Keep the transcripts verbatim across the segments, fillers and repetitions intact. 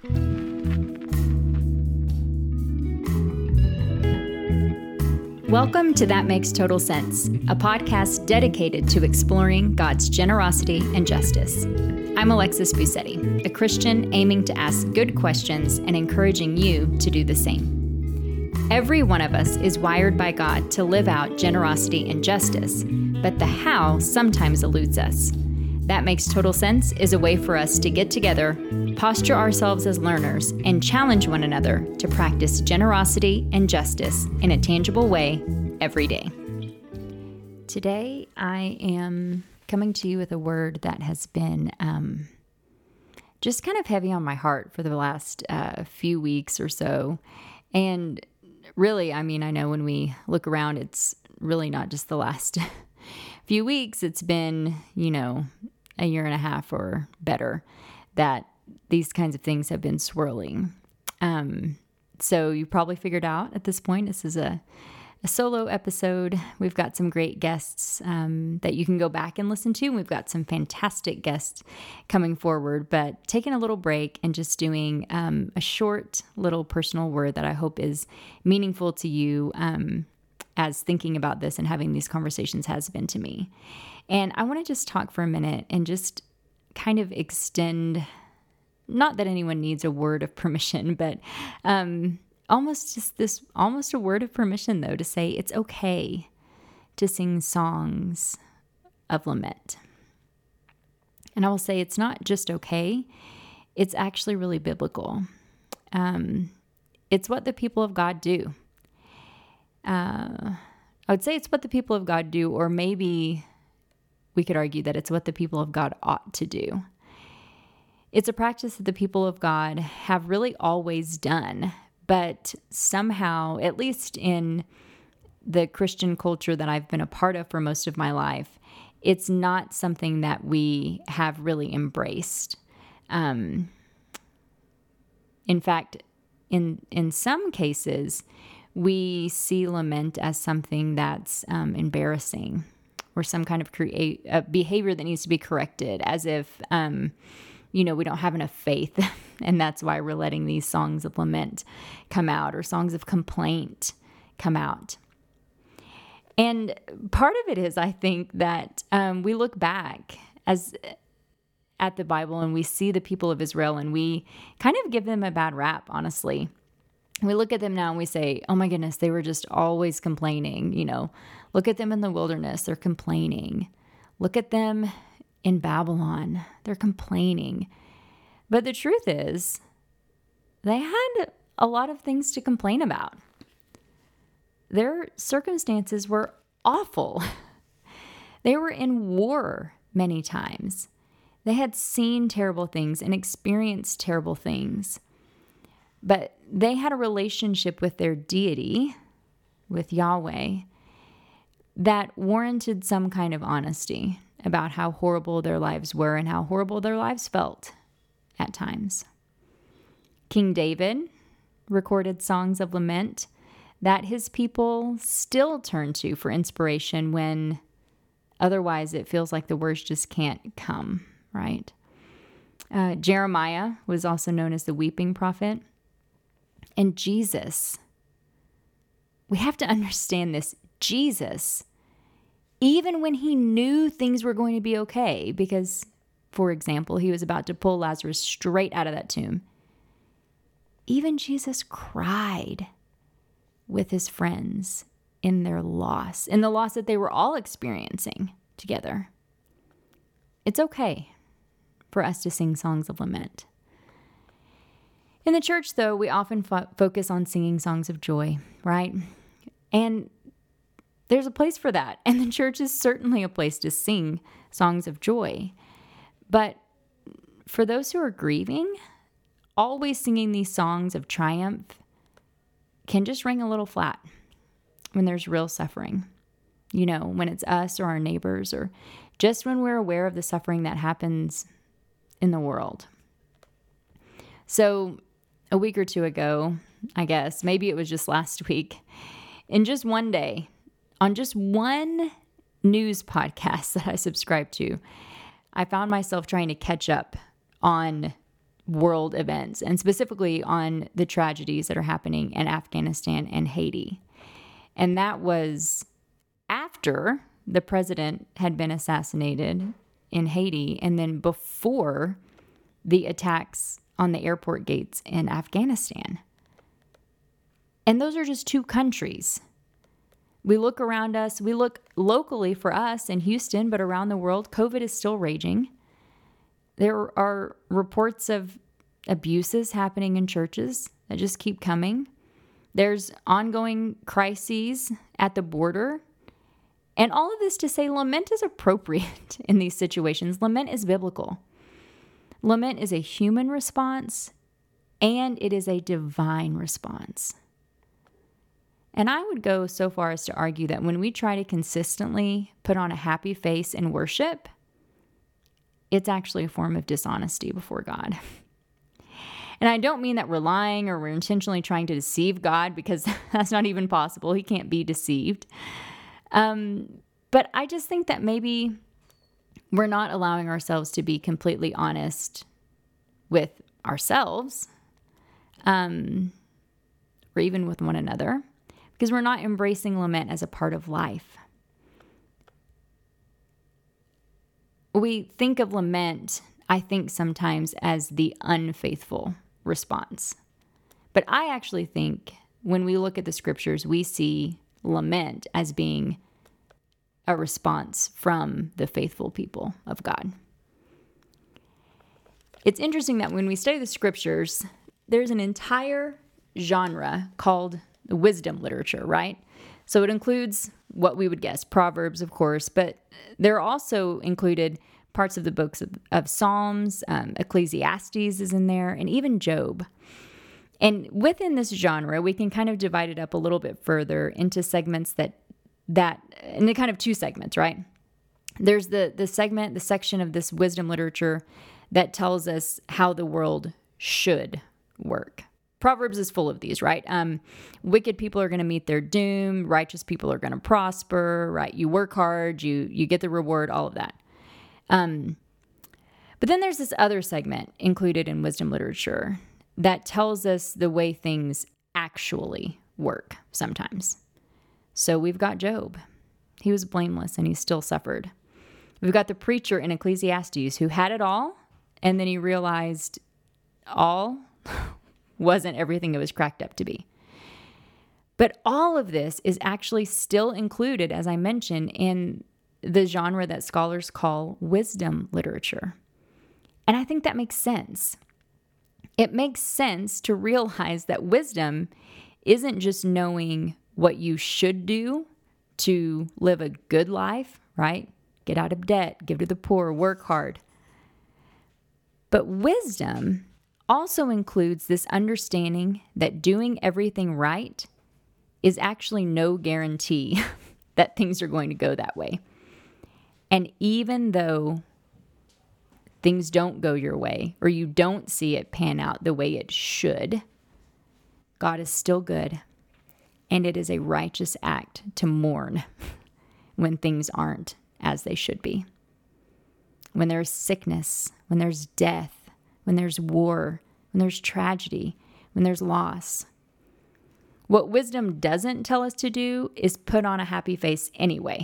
Welcome to That Makes Total Sense, a podcast dedicated to exploring God's generosity and justice. I'm Alexis Busetti, a Christian aiming to ask good questions and encouraging you to do the same. Every one of us is wired by God to live out generosity and justice, but the how sometimes eludes us. That Makes Total Sense is a way for us to get together, posture ourselves as learners, and challenge one another to practice generosity and justice in a tangible way every day. Today, I am coming to you with a word that has been um, just kind of heavy on my heart for the last uh, few weeks or so. And really, I mean, I know when we look around, it's really not just the last few weeks. It's been, you know, a year and a half or better that these kinds of things have been swirling. Um, so you probably figured out at this point, this is a, a solo episode. We've got some great guests um, that you can go back and listen to. We've got some fantastic guests coming forward, but taking a little break and just doing um, a short little personal word that I hope is meaningful to you um, as thinking about this and having these conversations has been to me. And I want to just talk for a minute and just kind of extend, not that anyone needs a word of permission, but um, almost just this, almost a word of permission, though, to say it's okay to sing songs of lament. And I will say it's not just okay, it's actually really biblical. Um, it's what the people of God do. Uh, I would say it's what the people of God do, or maybe we could argue that it's what the people of God ought to do. It's a practice that the people of God have really always done, but somehow, at least in the Christian culture that I've been a part of for most of my life, it's not something that we have really embraced. Um, in fact, in in some cases, we see lament as something that's um, embarrassing, or some kind of create uh, behavior that needs to be corrected, as if, um, you know, we don't have enough faith, and that's why we're letting these songs of lament come out, or songs of complaint come out. And part of it is, I think, that um, we look back as at the Bible and we see the people of Israel, and we kind of give them a bad rap, honestly. We look at them now and we say, oh my goodness, they were just always complaining. You know, look at them in the wilderness, they're complaining. Look at them in Babylon, they're complaining. But the truth is, they had a lot of things to complain about. Their circumstances were awful. They were in war many times. They had seen terrible things and experienced terrible things. But they had a relationship with their deity, with Yahweh, that warranted some kind of honesty about how horrible their lives were and how horrible their lives felt at times. King David recorded songs of lament that his people still turn to for inspiration when otherwise it feels like the words just can't come, right? Uh, Jeremiah was also known as the weeping prophet. And Jesus, we have to understand this, Jesus, even when he knew things were going to be okay, because, for example, he was about to pull Lazarus straight out of that tomb, even Jesus cried with his friends in their loss, in the loss that they were all experiencing together. It's okay for us to sing songs of lament. In the church, though, we often fo- focus on singing songs of joy, right? And there's a place for that. And the church is certainly a place to sing songs of joy. But for those who are grieving, always singing these songs of triumph can just ring a little flat when there's real suffering. You know, when it's us or our neighbors, or just when we're aware of the suffering that happens in the world. So a week or two ago, I guess, maybe it was just last week, in just one day, on just one news podcast that I subscribed to, I found myself trying to catch up on world events, and specifically on the tragedies that are happening in Afghanistan and Haiti. And that was after the president had been assassinated in Haiti, and then before the attacks on the airport gates in Afghanistan. And those are just two countries. We look around us, we look locally for us in Houston, but around the world, COVID is still raging. There are reports of abuses happening in churches that just keep coming. There's ongoing crises at the border. And all of this to say lament is appropriate in these situations. Lament is biblical. Lament is a human response, and it is a divine response. And I would go so far as to argue that when we try to consistently put on a happy face in worship, it's actually a form of dishonesty before God. And I don't mean that we're lying or we're intentionally trying to deceive God, because that's not even possible. He can't be deceived. Um, but I just think that maybe we're not allowing ourselves to be completely honest with ourselves, um, or even with one another, because we're not embracing lament as a part of life. We think of lament, I think sometimes, as the unfaithful response. But I actually think when we look at the scriptures, we see lament as being a response from the faithful people of God. It's interesting that when we study the scriptures, there's an entire genre called wisdom literature, right? So it includes what we would guess, Proverbs, of course, but there are also included parts of the books of, of Psalms, um, Ecclesiastes is in there, and even Job. And within this genre, we can kind of divide it up a little bit further into segments that, that, and the kind of two segments, right? There's the, the segment, the section of this wisdom literature that tells us how the world should work. Proverbs is full of these, right? Um, wicked people are going to meet their doom. Righteous people are going to prosper, right? You work hard, you, you get the reward, all of that. Um, but then there's this other segment included in wisdom literature that tells us the way things actually work sometimes. So we've got Job. He was blameless and he still suffered. We've got the preacher in Ecclesiastes who had it all, and then he realized all wasn't everything it was cracked up to be. But all of this is actually still included, as I mentioned, in the genre that scholars call wisdom literature. And I think that makes sense. It makes sense to realize that wisdom isn't just knowing what you should do to live a good life, right? Get out of debt, give to the poor, work hard. But wisdom also includes this understanding that doing everything right is actually no guarantee that things are going to go that way. And even though things don't go your way, or you don't see it pan out the way it should, God is still good. And it is a righteous act to mourn when things aren't as they should be. When there's sickness, when there's death, when there's war, when there's tragedy, when there's loss. What wisdom doesn't tell us to do is put on a happy face anyway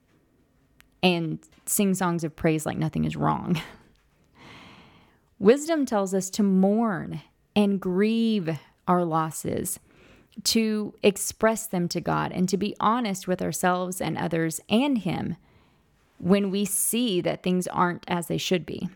and sing songs of praise like nothing is wrong. Wisdom tells us to mourn and grieve our losses, to express them to God, and to be honest with ourselves and others and Him when we see that things aren't as they should be.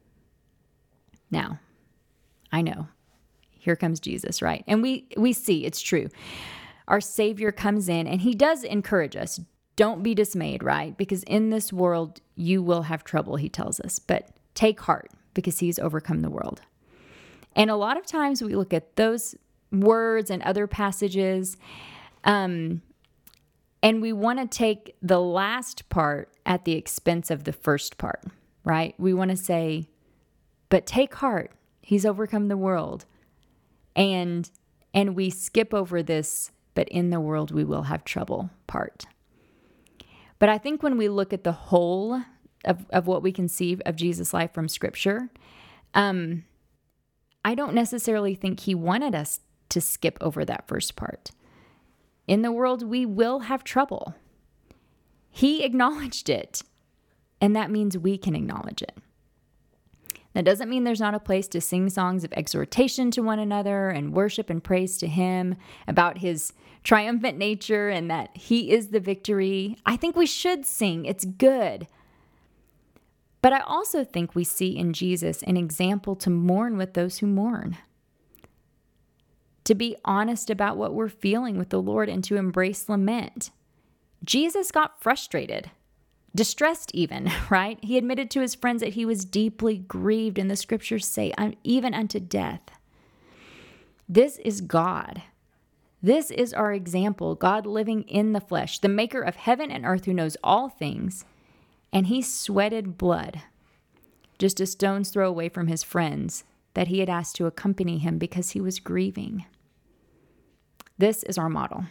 Now, I know, here comes Jesus, right? And we, we see it's true. Our Savior comes in and He does encourage us. Don't be dismayed, right? Because in this world, you will have trouble, He tells us. But take heart, because He's overcome the world. And a lot of times we look at those words and other passages, um, and we want to take the last part at the expense of the first part, right? We want to say, but take heart, He's overcome the world. And and we skip over this, but in the world we will have trouble part. But I think when we look at the whole of, of what we can see of Jesus' life from Scripture, um, I don't necessarily think he wanted us to skip over that first part. In the world, we will have trouble. He acknowledged it, and that means we can acknowledge it. That doesn't mean there's not a place to sing songs of exhortation to one another and worship and praise to him about his triumphant nature and that he is the victory. I think we should sing. It's good. But I also think we see in Jesus an example to mourn with those who mourn, to be honest about what we're feeling with the Lord and to embrace lament. Jesus got frustrated, distressed even, right? He admitted to his friends that he was deeply grieved, and the scriptures say, even unto death. This is God. This is our example, God living in the flesh, the maker of heaven and earth who knows all things, and he sweated blood, just a stone's throw away from his friends that he had asked to accompany him because he was grieving. This is our model.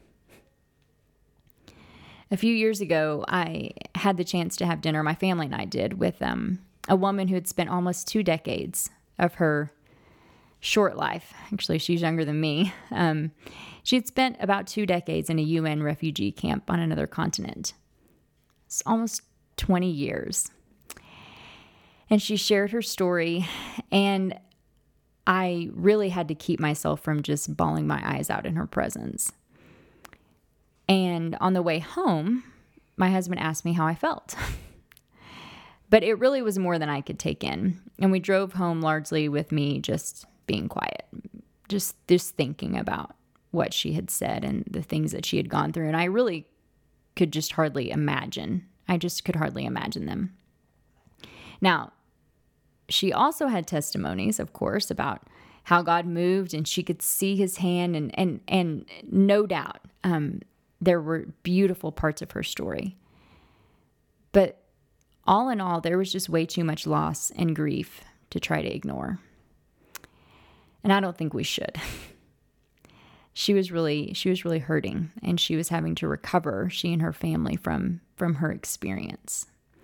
A few years ago, I had the chance to have dinner, my family and I did, with um, a woman who had spent almost two decades of her short life. Actually, she's younger than me. Um, she had spent about two decades in a U N refugee camp on another continent. It's almost twenty years. And she shared her story, and I really had to keep myself from just bawling my eyes out in her presence. And on the way home, my husband asked me how I felt. But it really was more than I could take in. And we drove home largely with me just being quiet, just, just thinking about what she had said and the things that she had gone through. And I really could just hardly imagine. I just could hardly imagine them. Now, she also had testimonies, of course, about how God moved and she could see his hand. And, and, and no doubt, um, there were beautiful parts of her story. But all in all, there was just way too much loss and grief to try to ignore. And I don't think we should. She was really, she was really hurting, and she was having to recover, she and her family, from, from her experience.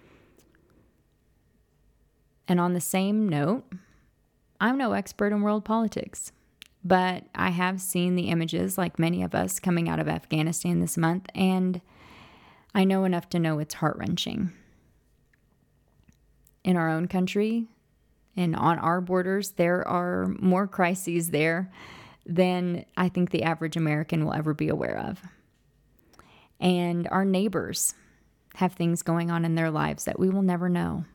And on the same note, I'm no expert in world politics, but I have seen the images, like many of us, coming out of Afghanistan this month, and I know enough to know it's heart-wrenching. In our own country and on our borders, there are more crises there than I think the average American will ever be aware of. And our neighbors have things going on in their lives that we will never know.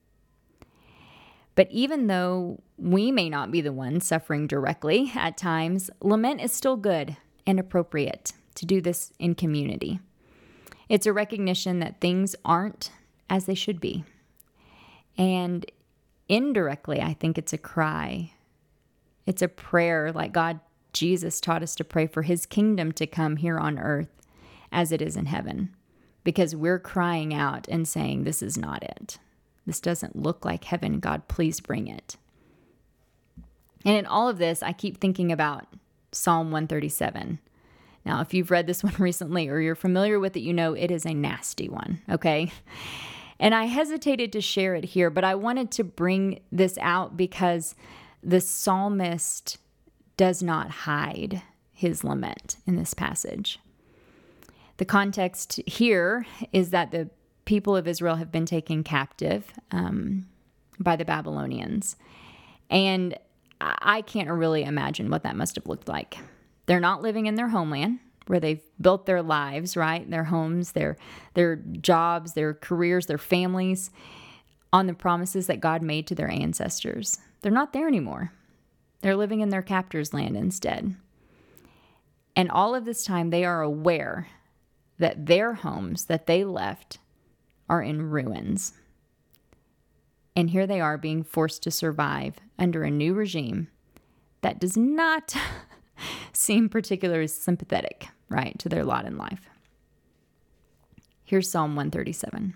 But even though we may not be the ones suffering directly at times, lament is still good and appropriate to do this in community. It's a recognition that things aren't as they should be. And indirectly, I think it's a cry. It's a prayer like God, Jesus taught us to pray for his kingdom to come here on earth as it is in heaven. Because we're crying out and saying, this is not it. This doesn't look like heaven. God, please bring it. And in all of this, I keep thinking about Psalm one thirty-seven. Now, if you've read this one recently or you're familiar with it, you know it is a nasty one, okay? And I hesitated to share it here, but I wanted to bring this out because the psalmist does not hide his lament in this passage. The context here is that the people of Israel have been taken captive um, by the Babylonians. And I can't really imagine what that must have looked like. They're not living in their homeland where they've built their lives, right? Their homes, their, their jobs, their careers, their families on the promises that God made to their ancestors. They're not there anymore. They're living in their captor's land instead. And all of this time, they are aware that their homes that they left are in ruins. And here they are being forced to survive under a new regime that does not seem particularly sympathetic, right, to their lot in life. Here's Psalm one thirty-seven.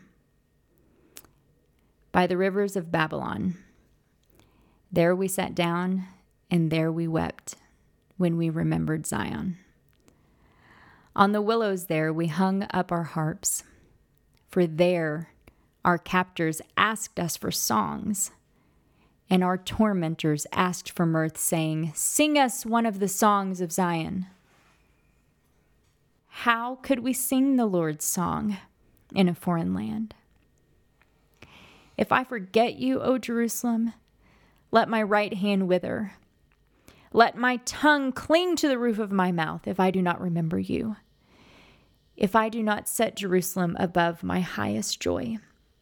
By the rivers of Babylon, there we sat down and there we wept when we remembered Zion. On the willows there we hung up our harps, for there our captors asked us for songs, and our tormentors asked for mirth, saying, "Sing us one of the songs of Zion." How could we sing the Lord's song in a foreign land? If I forget you, O Jerusalem, let my right hand wither. Let my tongue cling to the roof of my mouth if I do not remember you, if I do not set Jerusalem above my highest joy.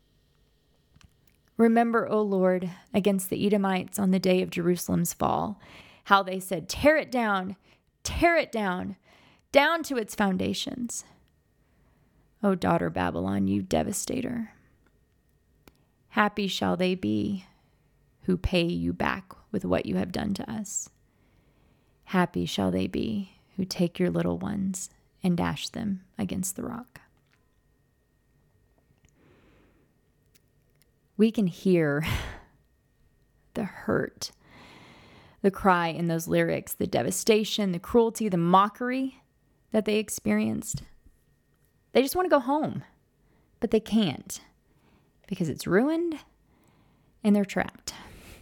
Remember, O Lord, against the Edomites on the day of Jerusalem's fall, how they said, "Tear it down, tear it down, down to its foundations." O daughter Babylon, you devastator. Happy shall they be who pay you back with what you have done to us. Happy shall they be who take your little ones and dash them against the rock. We can hear the hurt, the cry in those lyrics, the devastation, the cruelty, the mockery that they experienced. They just want to go home, but they can't because it's ruined and they're trapped.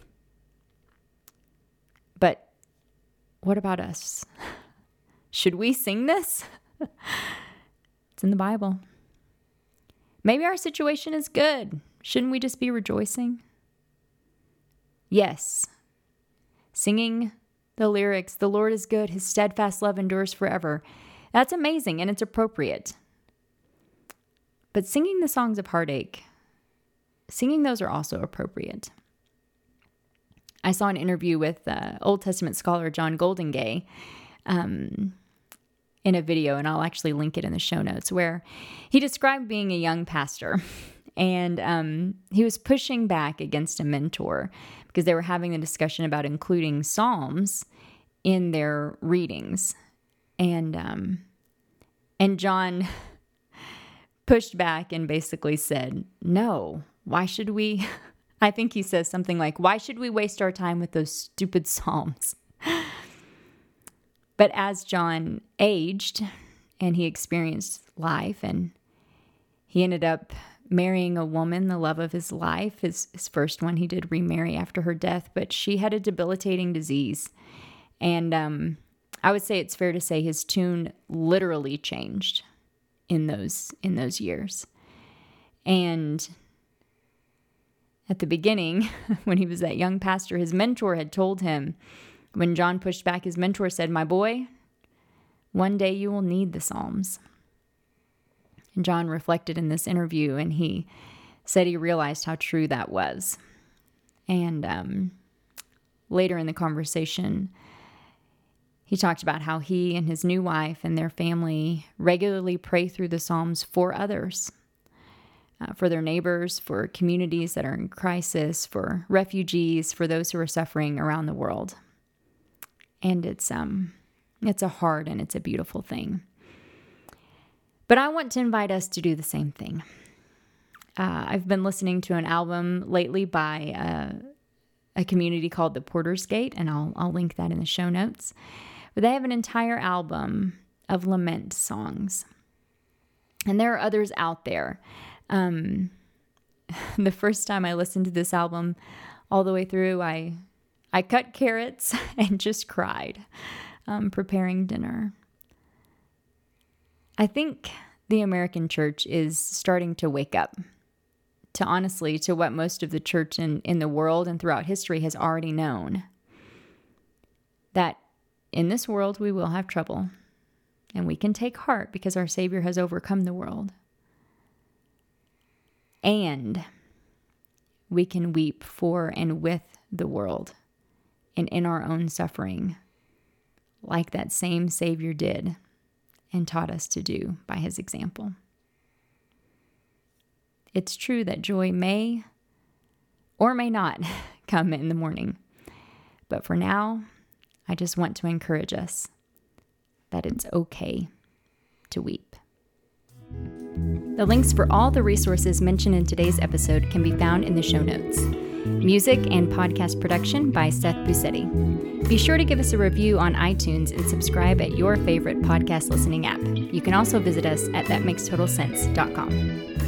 But what about us? Should we sing this? It's in the Bible. Maybe our situation is good. Shouldn't we just be rejoicing? Yes. Singing the lyrics, "The Lord is good, his steadfast love endures forever." That's amazing and it's appropriate. But singing the songs of heartache, singing those are also appropriate. I saw an interview with uh, Old Testament scholar John Goldingay um, in a video, and I'll actually link it in the show notes, where he described being a young pastor. And um, he was pushing back against a mentor because they were having a discussion about including Psalms in their readings. And um, and John pushed back and basically said, "No, why should we?" I think he says something like, "Why should we waste our time with those stupid Psalms?" But as John aged and he experienced life, and he ended up marrying a woman, the love of his life, his, his first one, he did remarry after her death, but she had a debilitating disease. And um, I would say it's fair to say his tune literally changed in those in those years. And at the beginning, when he was that young pastor, his mentor had told him, when John pushed back, his mentor said, "My boy, one day you will need the Psalms." And John reflected in this interview, and he said he realized how true that was. And um, later in the conversation, he talked about how he and his new wife and their family regularly pray through the Psalms for others, uh, for their neighbors, for communities that are in crisis, for refugees, for those who are suffering around the world. And it's um, it's a hard and it's a beautiful thing. But I want to invite us to do the same thing. Uh, I've been listening to an album lately by uh, a community called the Porter's Gate, and I'll I'll link that in the show notes. But they have an entire album of lament songs. And there are others out there. Um, the first time I listened to this album all the way through, I I cut carrots and just cried, um, preparing dinner. I think the American church is starting to wake up to, honestly, to what most of the church in, in the world and throughout history has already known. That in this world we will have trouble, and we can take heart because our Savior has overcome the world. And we can weep for and with the world and in our own suffering, like that same Savior did and taught us to do by his example. It's true that joy may or may not come in the morning, but for now, I just want to encourage us that it's okay to weep. The links for all the resources mentioned in today's episode can be found in the show notes. Music and podcast production by Seth Busetti. Be sure to give us a review on iTunes and subscribe at your favorite podcast listening app. You can also visit us at that makes total sense dot com.